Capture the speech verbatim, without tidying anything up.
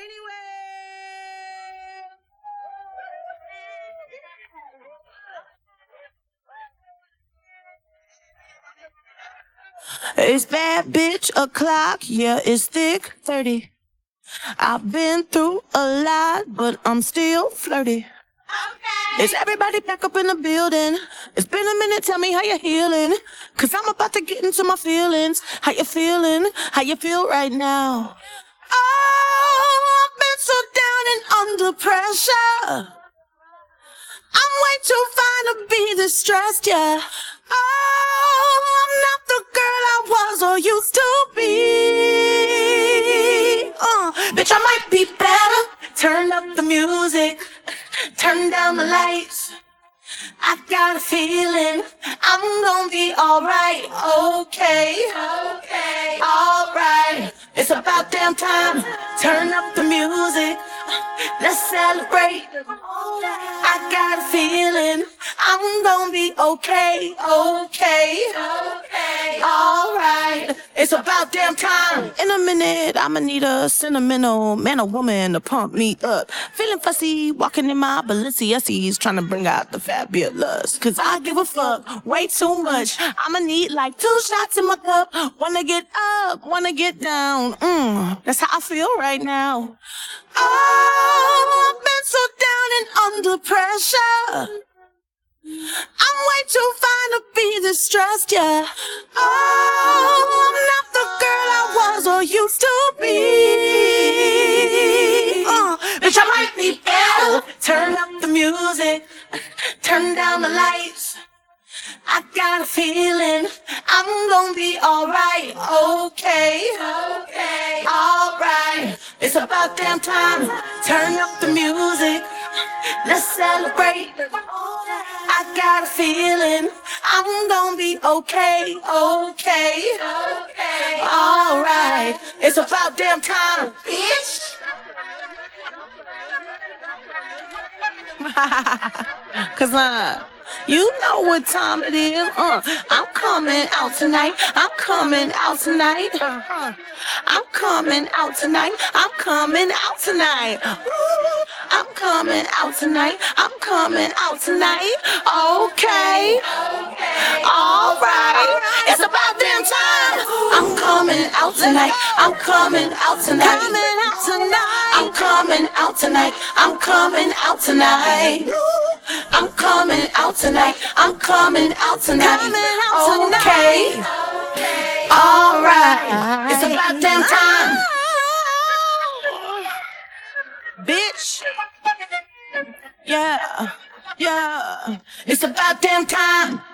Anyway. It's bad bitch o'clock, yeah, it's thick thirty. I've been through a lot, but I'm still flirty. Okay. Is everybody back up in the building? It's been a minute, tell me how you're healing. Cause I'm about to get into my feelings. How you feeling? How you feel right now? Oh, I've been so down and under pressure. I'm way too fine to be distressed, yeah. Oh, I'm not the girl I was or used to be. Uh, bitch, I might be better. Turn up the music, turn down the lights. I got a feeling I'm gonna be alright. Okay, okay, alright. It's about damn time. Turn up the music, let's celebrate. I got a feeling I'm gonna be okay, okay, okay, alright. It's about damn time. In a minute, I'ma need a sentimental man or woman to pump me up. Feeling fussy, walking in my Balenciennes, trying to bring out the fabulous. Cause I give a fuck way too much. I'ma need like two shots in my cup. Wanna get up, wanna get down. Mm, that's how I feel right now. Oh, I've been so down and under pressure. I'm way too fine to be distressed, yeah. Oh, I'm not the girl I was or used to be. Uh, bitch, I might be better. Turn up the music, turn down the lights. I got a feeling I'm gonna be alright. Okay, okay, alright. It's about damn time. Turn up the music, let's celebrate. I got a feeling I'm gonna be okay, okay, okay, alright. It's about damn time, bitch. Cause uh, you know what time it is. Uh, I'm coming out tonight. I'm coming out tonight. Uh-huh. I'm coming out tonight. I'm coming out tonight. Ooh, I'm coming out tonight. I'm coming out tonight. Okay. Okay. All right. It's about damn time. I'm coming out tonight. I'm coming out tonight. Coming out tonight. I'm coming out tonight. I'm coming out tonight. I'm coming out tonight. I'm coming out tonight. Coming out tonight. Okay. Okay. All right. It's about damn time. Bitch. Yeah. Yeah. It's about damn time.